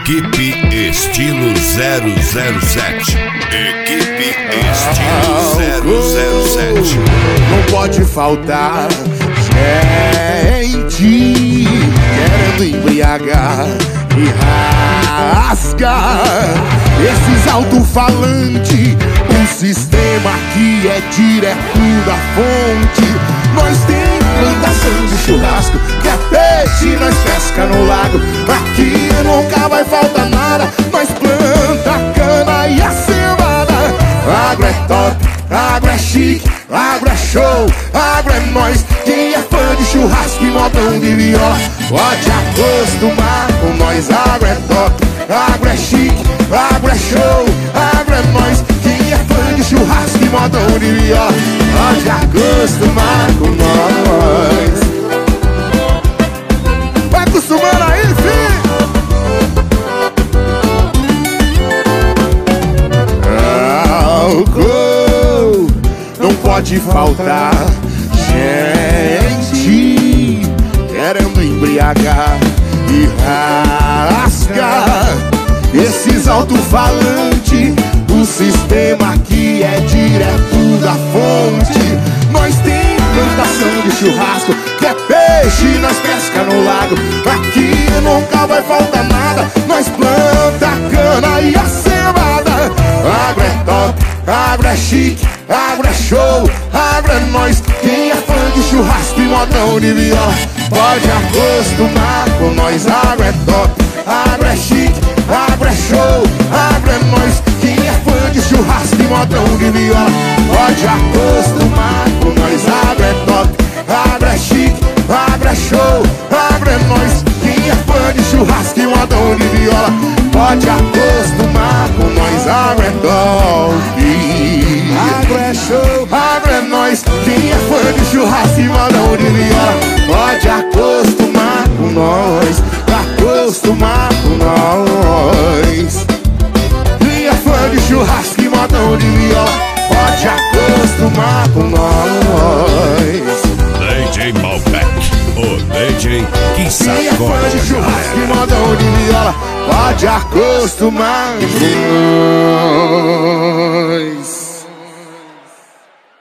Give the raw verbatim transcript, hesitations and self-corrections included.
Equipe Estilo zero zero sete. Equipe Estilo zero zero sete. Não pode faltar gente querendo embriagar e rasgar esses alto-falantes. O sistema aqui é direto da fonte. Nós tem plantação de churrasco, que é peixe, nós pesca no lago. Aqui nunca vai faltar nada. Nós planta a cana e a cevada. Agro é top, agro é chique, agro é show, agro é nós. Quem é fã de churrasco e modão de viola pode acostumar com nós. Agro é top, agro é chique, agro é show, agro é nós. Quem é fã de churrasco e modão de viola pode acostumar com nós. Vai acostumando aí, filho. Álcool não pode faltar gente querendo embriagar e rasgar esses alto-falantes. O sistema aqui é direto da fonte. Nós tem plantação de churrasco, que é peixe, nós pesca no lago. Aqui nunca vai faltar nada. Nós planta a cana e a cevada. Agro é top, agro é chique, agro é show, agro é nós. Quem é fã de churrasco e modão de viola pode acostumar com nós. Agro é top, agro é chique, agro é show, agro é nós. Quem é fã de churrasco e modão de viola pode acostumar com nós. Agro é top, agro é chique, agro é show, agro é nós. Quem é fã de churrasco e modão de viola pode acostumar com nós. Agro é top, agro é show, agro é nós. Quem é fã de churrasco e modão de viola pode acostumar com nós. Acostumar com nós. Quem é fã de churrasco e modão de viola pode acostumar com nós. D J Malbec, o D J que sacode. Quem é fã de churrasco e modão de viola pode acostumar com nós.